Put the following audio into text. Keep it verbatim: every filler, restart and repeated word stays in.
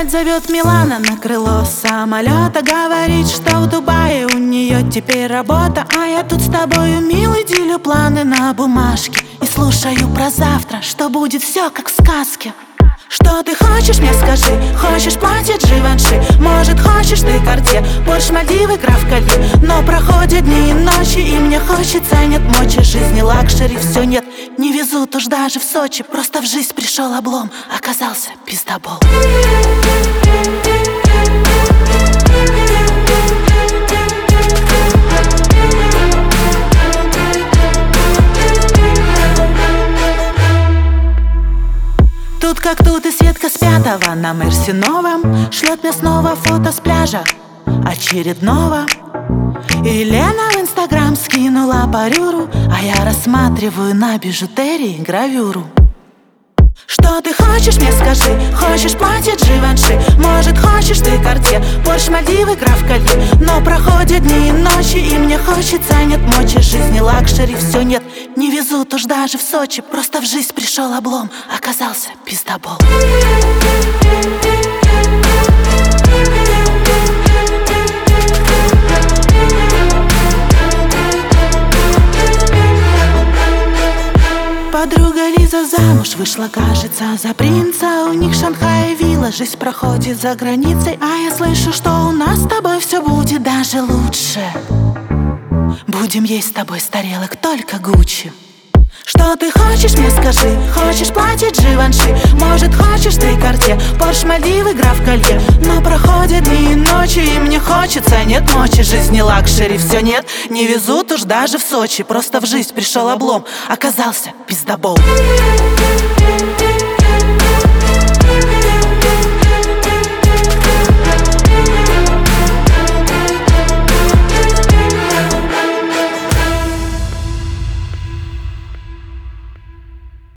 опять зовет Милана на крыло самолета. Говорит, что в Дубае у нее теперь работа. А я тут с тобою, милый, делю планы на бумажке и слушаю про завтра, что будет все как в сказке. Что ты хочешь, мне скажи? Хочешь платье Givenchy? Может, хочешь ты Cartier, Порш, Мальдивы, граф Колье? Но проходят дни и ночи, и мне хочется, нет мочи. Жизни лакшери все нет, не везут уж даже в Сочи. Просто в жизнь пришел облом, оказался пиздобол. Тут как тут и Светка с пятого на Мерсе новом шлет мне снова фото с пляжа очередного. И Лена в инстаграм скинула парюру, а я рассматриваю на бижутерии гравюру. Что ты хочешь, мне скажи? Хочешь платье Givenchy? Может, хочешь ты Cartier, Порш, Мальдивы, граф Колье? Но проходят дни и ночи, и мне хочется, нет мочи. Жизни лакшери все нет, не везут уж даже в Сочи. Просто в жизнь пришел облом, оказался пиздобол. Подруга Лиза замуж вышла, кажется, за принца. У них Шанхай вилла, жизнь проходит за границей. А я слышу, что у нас с тобой все будет даже лучше. Будем есть с тобой с тарелок только Гуччи. Что ты хочешь, мне скажи? Хочешь платье Givenchy? Может, хочешь ты Cartier, Порш, Мальдивы, граф Колье? Но проходят дни и ночи, и мне хочется, нет мочи. Жизни лакшери все нет, не везут уж даже в Сочи. Просто в жизнь пришел облом, оказался пиздобол.